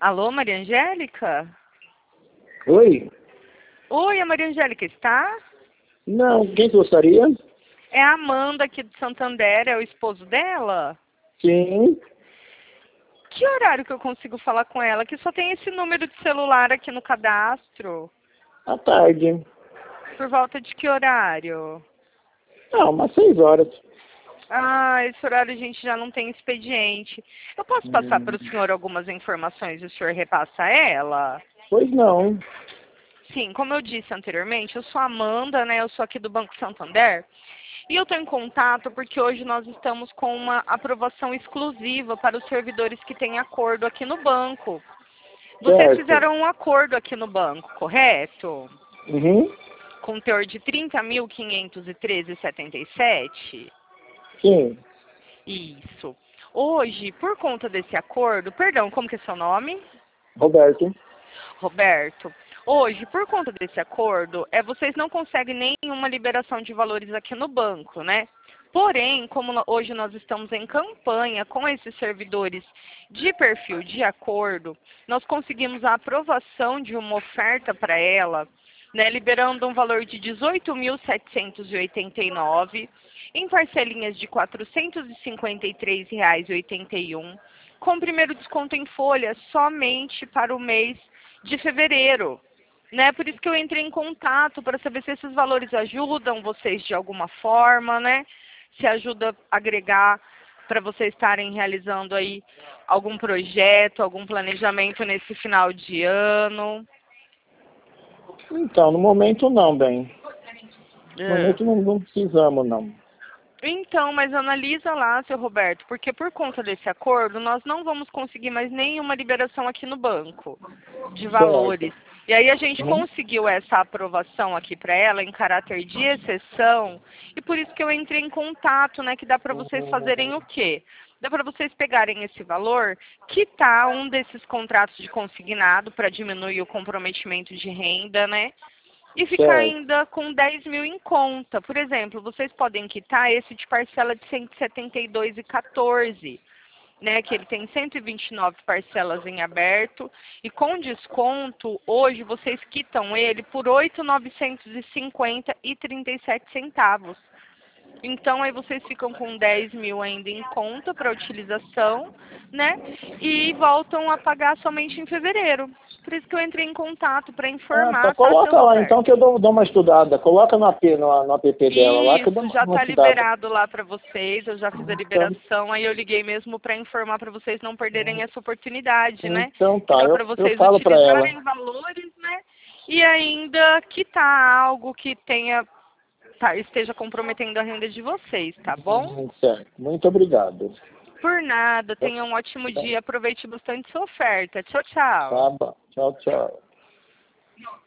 Alô, Maria Angélica? Oi? Oi, a Maria Angélica está? Não, quem gostaria? É a Amanda aqui de Santander, é o esposo dela? Sim, Que horário que eu consigo falar com ela? Que só tem esse número de celular aqui no cadastro. à tarde. Por volta de que horário? Não, umas 6 horas. Ah, esse horário a gente já não tem expediente. Eu posso passar Hum, para o senhor algumas informações e o senhor repassa a ela? Pois não. Sim, como eu disse anteriormente, eu sou a Amanda, né? Eu sou aqui do Banco Santander. E eu estou em contato porque hoje nós estamos com uma aprovação exclusiva para os servidores que têm acordo aqui no banco. Vocês Certo. fizeram um acordo aqui no banco, correto? Uhum. Com teor de 30.513,77? Sim, Isso. Hoje, por conta desse acordo, perdão, como que é seu nome? Roberto. Roberto. Hoje, por conta desse acordo, vocês não conseguem nenhuma liberação de valores aqui no banco, né? Porém, como hoje nós estamos em campanha com esses servidores de perfil de acordo, nós conseguimos a aprovação de uma oferta para ela, né, liberando um valor de 18.789 em parcelinhas de R$ 453,81, com primeiro desconto em folha somente para o mês de fevereiro. Né? Por isso que eu entrei em contato para saber se esses valores ajudam vocês de alguma forma, né? Se ajuda a agregar para vocês estarem realizando aí algum projeto, algum planejamento nesse final de ano. Então, no momento não, bem. No É. momento não precisamos, não. Então, mas analisa lá, seu Roberto, porque por conta desse acordo, nós não vamos conseguir mais nenhuma liberação aqui no banco de Certo. valores. E aí a gente Uhum. conseguiu essa aprovação aqui para ela em caráter de exceção, e por isso que eu entrei em contato, né, que dá para vocês fazerem o quê? Dá para vocês pegarem esse valor, quitar um desses contratos de consignado para diminuir o comprometimento de renda, né? E ficar Certo. ainda com 10 mil em conta. Por exemplo, vocês podem quitar esse de parcela de 172,14, né? Que ele tem 129 parcelas em aberto. E com desconto, hoje vocês quitam ele por 8.950,37 centavos. Então, aí vocês ficam com 10 mil ainda em conta para utilização, né? E voltam a pagar somente em fevereiro. Por isso que eu entrei em contato para Ah, tá. informar, tá, seu Coloca lá então Roberto? que eu dou uma estudada. Coloca no app dela lá que eu dou Isso, já uma está estudada. liberado lá para vocês, eu já fiz a Então, liberação, aí eu liguei mesmo para informar para vocês não perderem essa oportunidade, né? então Que tá, dá para eu vocês falo pra ela. utilizarem valores, né? E ainda quitar algo que tenha, esteja comprometendo a renda de vocês, tá bom? Certo. Muito obrigado. Por nada, Tá, tenha um ótimo dia, aproveite bastante sua oferta. Tchau, tchau. tá bom. Tchau, tchau.